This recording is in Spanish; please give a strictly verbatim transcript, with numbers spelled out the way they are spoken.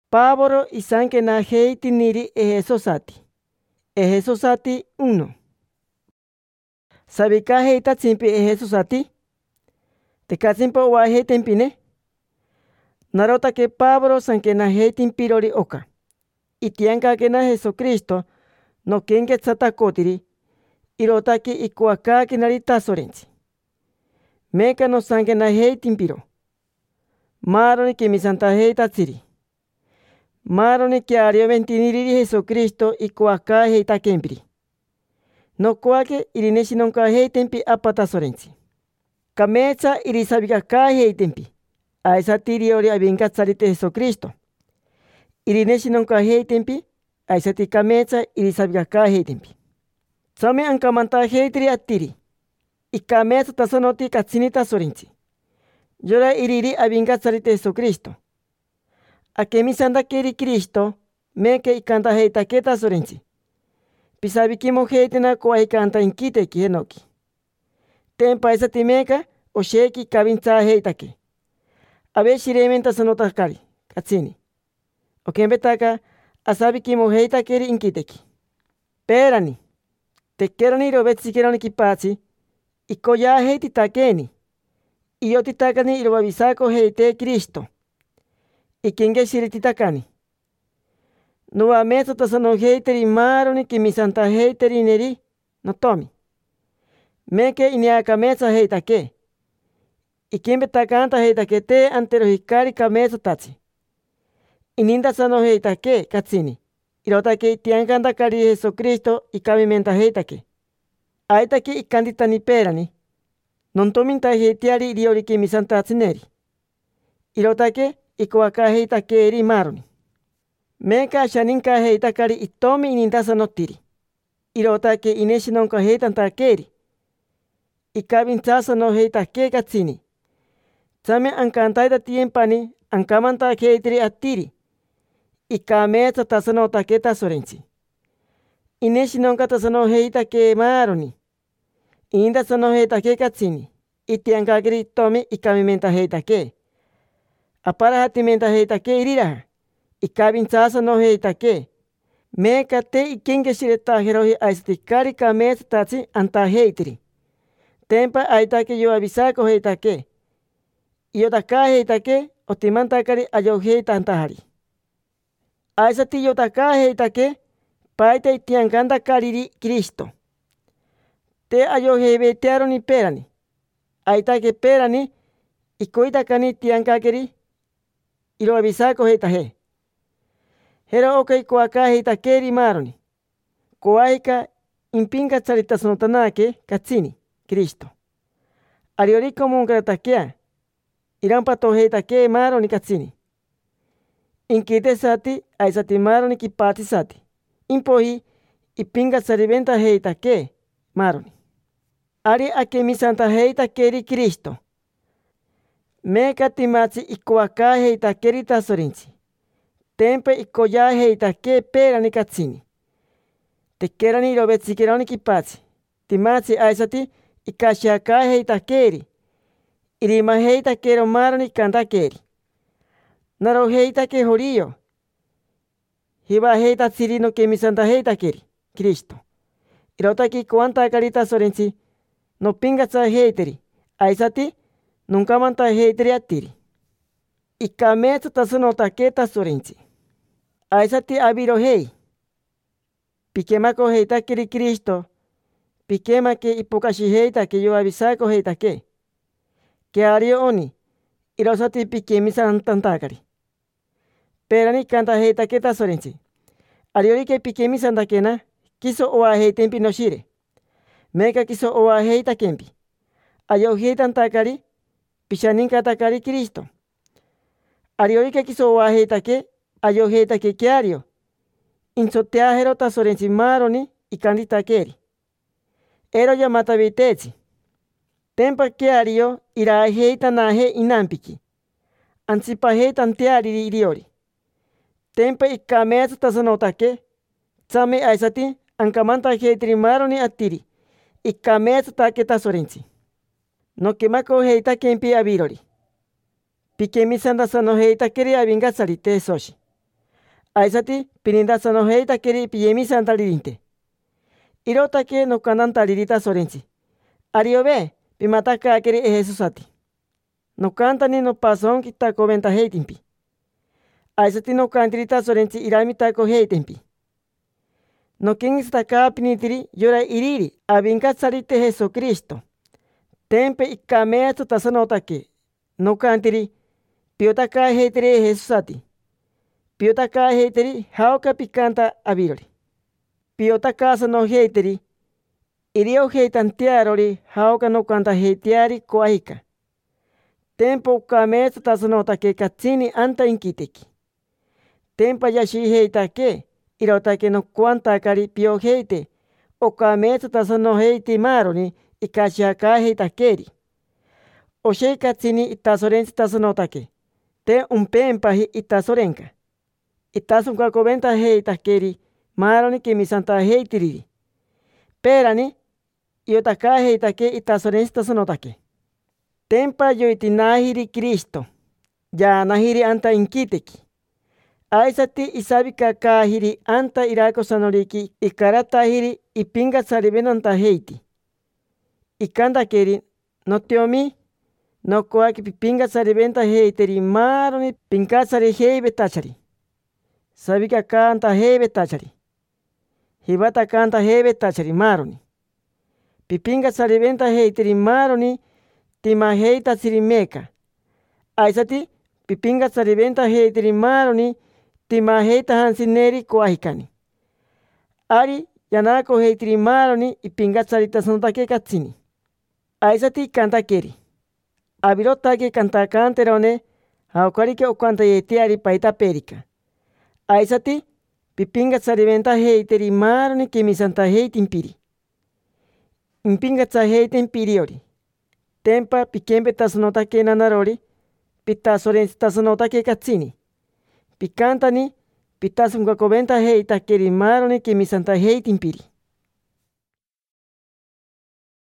Pablo isanke na heiti niri ehesosati. Ehesosati uno. Sabika heita tsimpi ehesosati. Tekatsimpo wa heitempine. Narota que Pablo sanke na heitin pirori oka. Itianka que na Jesucristo no kenke tsatakotiri. Irotaki ikuakaki narita sorensi. Meka no sanke na heitin piro. Maroni que mi santa heita tsiri. Maroni que ario ventiniri Jesucristo ikuaka heita kempiri. No kuake irineshi nonka heitempi apata sorensi. Kamecha irisabika ka heitempi. Aisa tiriori abinka tsarite Jesucristo. Irineshi nonka heitempi. Aisa ti kamecha irisabika ka heitempi. Tsame ankamanta heitiri atiri. Ikamecha tasonoti katsinita sorensi. Yora iriri abinka tsarite Jesucristo. Akemi santa keri Cristo. Meke ikanta heita keta sorensi. Pisabikimo heitina koa ikanta inkite ki henoki. Tempa esa timeka o sheki kabinta heitake. Abe shirementa sanotakari katsini. Okembetaka asabikimo heitakeri inkiteki. Perani. Tekerani robetsikirani kipatsi. Ikoya heititakeni. Iyotitakani irobabisako heite Cristo. Ikenge shirititakani. Nuwa mesa tasano heiteri maroni ki mi santa heiteri neri no tomi. Meke iniaka mesa heitake. Ikembe takanta heitake te antero hikari kamesa tatsi. Ininda sano heitake katsini. Irotake itiankanta kari Jesucristo ikabimenta heitake. Aitake ikanditani perani. Nontominta heitiari irioriki mi santa tsineri. Irotake ikuaka heitake eri maroni. Meka shaninka heitakari itomi ininda sano tiri. Irotake ineshi nonka heitanta keri. Ikabinta no heitake katsini. Tsame ankantaita tiempani ankamanta heitiri atiri. Ikamecha tasano taketa sorensi. Ineshi nonka tasano heitake maroni. Inda sano heitake katsini. Itiankakiri tomi ikamimenta heitake. Apara hatimenta heitake iriraha. Ikabinta no heitake. Meka te ikenge shireta herohi aistikari kamecha tatsi anta heitiri. Tempa aitake yo abisako heitake. Iyotaka heitake otimantakari ayo heitantahari. Aisati yotaka heitake paita itiankanta kariri Cristo. Te ayo heibetearoni perani. Aitake perani ikoitakani tiankakeri iro abisako heitahe. Hero okai koaka heitakeri maroni. Koaika impinka tsarita sonotanake katsini. Cristo. Arioriko munkratakea. Irampato heitake maroni katsini. Inkite sati aisati maroni kipati sati. Impohi ipinga sariventa heitake maroni. Ari akemi santa heitakeri Cristo. Meka timatsi ikuaka heitakeri tasorinsi. Tempe ikoya heitake perani katsini. Tekerani robetsikirani kipatsi. Timatsi aisati ikashiaka heitakeri. Irima heitakero maroni kantakeri. Naro heitake horio. Hiba heitatsiri no kemi santa heitakeri. Cristo. Irotaki kuanta karita sorensi. No pingatsa heiteri. Aisati nunkamanta heiteri atiri. Ikametsu tasano taketa sorensi. Aisati abiro hei. Pikemako heitakeri Cristo. Pikema que ipokashi heitake yo abisako heitake. Que ario oni. Irosati pikemi santantakari. Perani kanta heitake tasorensi. Ariori que pikemi santakena. Kiso oa heitempi no shire. Meka kiso oa heitakempi. Ayo heitantakari. Pishaninka takari Cristo. Ariori que kiso oa heitake. Ayo heitake que ario. Insoteajero tasorensi maroni ikanditakeri. Ero yamata vitetsi. Tempa keario ira heita nahe inampiki. Ansipa heita nteari iriori. Tempa ikametsu tasanotake. Tsame aisati ankamanta heitiri maroni atiri. Ikametsu take tasorensi. No kemako heita kempi abirori. Pikemi sanda sano heita keri abinga sarite soshi. Aisati pinindaza no heitakeri piyemisantalirinte. Irotake no kanantalirita sorensi. Ariobe pimataka akeri e Jesusati. No cantani no pason kita comenta heitimpi. Aisati no cantirita sorensi iramitako heitempi. No kingstaka pinitiri yora iriri avinkatsarite Jesucristo. Tempe ikameeto tasanotake. No cantiri piotaka heiteri Jesusati. Piotaka heiteri hauka pikanta avirori. Piotaka sano heiteri irio heitantiarori hauka no canta heitiari koahika. Tempo kameeto tasanotake katsini anta inkiteki. Tempa yashi heitake irotake no kuantakari pio heite. O kameeto tasano heiti maroni ikashiaka heitakeri. Oshei katsini itasorensi tasanotake. Te umpempahi itasorenka. Itasunka coventa heitakeri maroni kimisanta heitiriri. Perani iotaka heitake itasorensi tasanotake. Tempa yoitinahiri Cristo. Ya nahiri anta inkiteki. Aisati isabika kahiri anta irako sanoriki ikaratahiri ipinga saribenanta heiti. Ikanda keri no teomi no koaki pipinga saribenta heiteri maroni pinka sari heibe tachari. Sabika kanta heibe tachari. Hibata kanta heibe tachari maroni. Pipinga saribenta heiteri maroni tima heita sirimeka. Aisati pipinga saribenta heiteri maroni tima heita hansineri koahikani. Ari yanako heiteri maroni ipinga sarita sonotake katsini. Aisati kanta keri. Abirotake kanta kanterone haukarike okanta yetiari paita perika. Aisati pipinga saribenta heiteri maroni kimisanta heitimpiri. Impinga sa heitimpiriori. Tempa pikembe tasanotake nanarori pitasorensi tasanotake katsini. Pikantani pitasunka coventa heitakeri maroni kimisanta heitimpiri.